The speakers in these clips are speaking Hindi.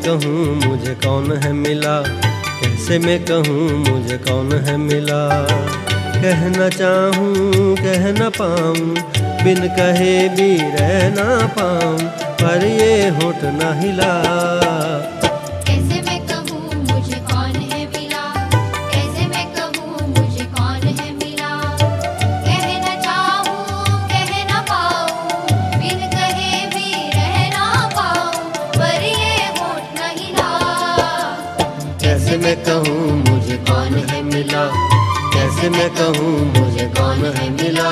कहूँ मुझे कौन है मिला, कैसे मैं कहूँ मुझे कौन है मिला। कहना चाहूँ कह न पाऊँ, बिन कहे भी रह ना पाऊँ, पर ये होठ न हिला। कैसे मैं कहूँ मुझे कौन है मिला, कैसे मैं कहूँ मुझे कौन है मिला। कहना चाहूँ कह न पाऊँ, बिन कहे भी रह ना पाऊँ, पर ये होठ न हिला। कैसे मैं कहूँ मुझे कौन है मिला, कैसे मैं कहूँ मुझे कौन है मिला।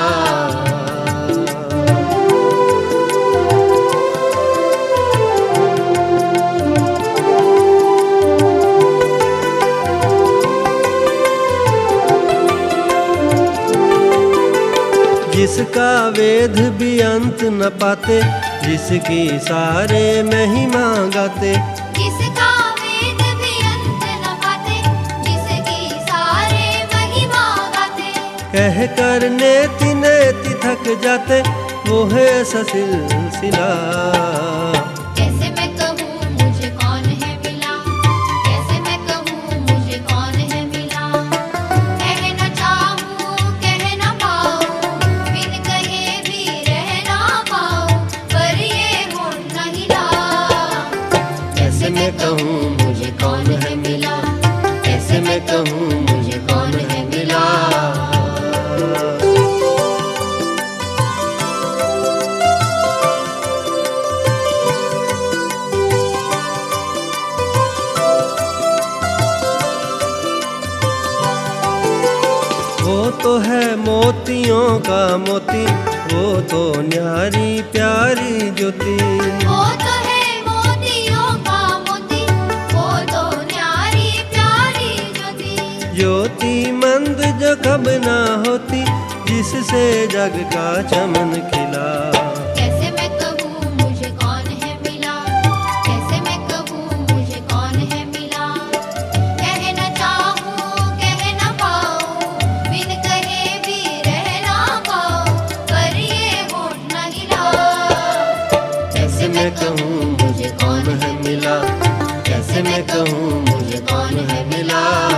जिसका वेद भी अंत न पाते, जिसकी सारे महिमा गाते। जिसका वेद भी अंत न पाते, जिसकी सारे महिमा गाते। कह कर नेति नेति थक जाते, वो है ऐसा सिलसिला। कैसे मैं कहूँ मुझे कौन है मिला, कैसे मैं कहूँ मुझे कौन है मिला। कहना चाहूँ कह न पाऊँ, बिन कहे भी रह ना पाऊँ, पर ये होठ न हिला। कैसे मैं कहूँ मुझे कौन है मिला, कैसे मैं कहूँ मुझे कौन है मिला। वो तो है मोतियों का मोती, वो तो न्यारी प्यारी ज्योति। वो तो है मोतियों का मोती, वो तो न्यारी प्यारी ज्योति। ज्योति मंद जो कब ना होती, जिससे जग का चमन खिला। कैसे मैं कहूँ मुझे कौन है मिला, कैसे मैं कहूँ मुझे कौन है मिला। कहना चाहूँ कह न पाऊँ, बिन कहे भी रह ना पाऊँ, पर ये होठ न हिला। कैसे मैं कहूँ मुझे कौन है मिला, कैसे मैं कहूँ मुझे कौन है मिला।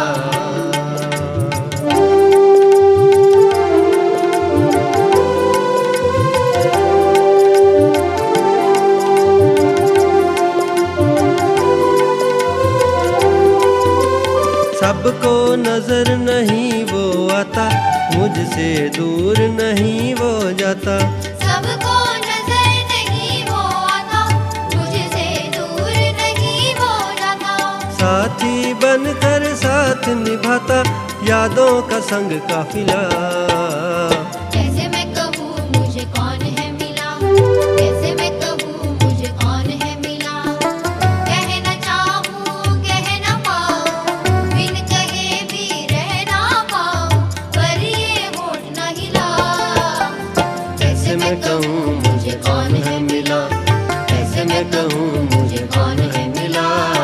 सबको नजर नहीं वो आता, मुझसे दूर नहीं वो जाता। सबको नजर नहीं वो आता, मुझसे दूर नहीं वो जाता। साथी बनकर साथ निभाता, यादों का संग काफिला। कैसे मैं कहूँ मुझे कौन है मिला, कैसे मैं कहूँ मुझे कौन है मिला। कहना चाहूँ कह न पाऊँ, बिन कहे भी रह ना पाऊँ, पर ये होठ न हिला। कैसे मैं कहूँ मुझे कौन है मिला, कैसे मैं कहूँ मुझे कौन है मिला।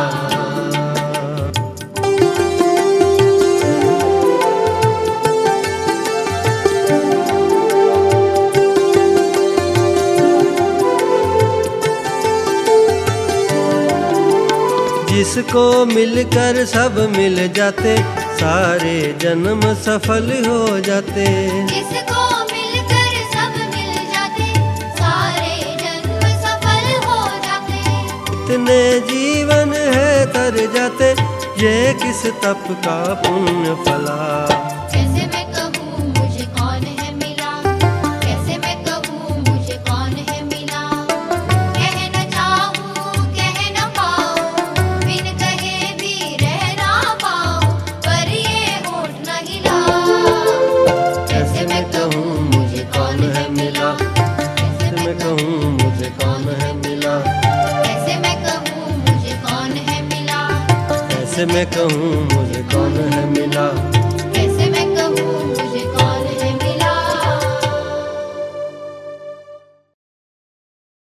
जिसको मिलकर सब मिल जाते, सारे जन्म सफल हो जाते। जिसको मिलकर सब मिल जाते, सारे जन्म सफल हो जाते। इतने जीवन है तर जाते, ये किस तप का पुण्य फला। कैसे मैं कहूँ मुझे कौन है मिला, कैसे मैं कहूँ मुझे कौन है मिला। कहना चाहूँ कह न पाऊँ, बिन कहे भी रह ना पाऊँ, पर ये होठ न हिला। कैसे मैं कहूँ मुझे कौन है मिला, कैसे मैं कहूँ मुझे कौन है मिला। कैसे मैं कहूँ मुझे कौन है मिला, कैसे मैं कहूँ मुझे कौन है